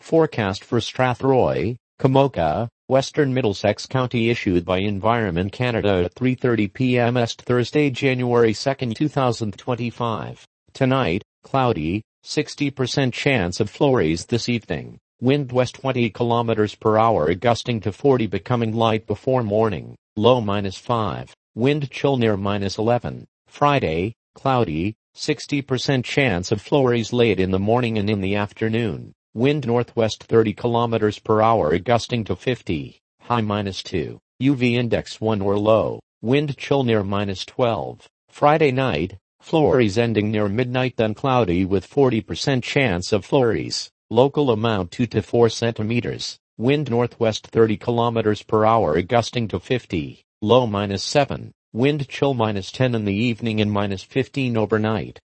Forecast for Strathroy, Kamoka, Western Middlesex County issued by Environment Canada at 3:30 p.m. Est Thursday, January 2, 2025. Tonight, cloudy, 60% chance of flurries this evening. Wind west 20 km per hour gusting to 40 becoming light before morning. Low -5. Wind chill near -11. Friday, cloudy, 60% chance of flurries late in the morning and in the afternoon. Wind northwest 30 km per hour gusting to 50. High -2. UV index 1 or low. Wind chill near -12. Friday night, flurries ending near midnight, then cloudy with 40% chance of flurries. Local amount 2 to 4 centimeters. Wind northwest 30 km per hour gusting to 50. Low -7. Wind chill -10 in the evening and -15 overnight.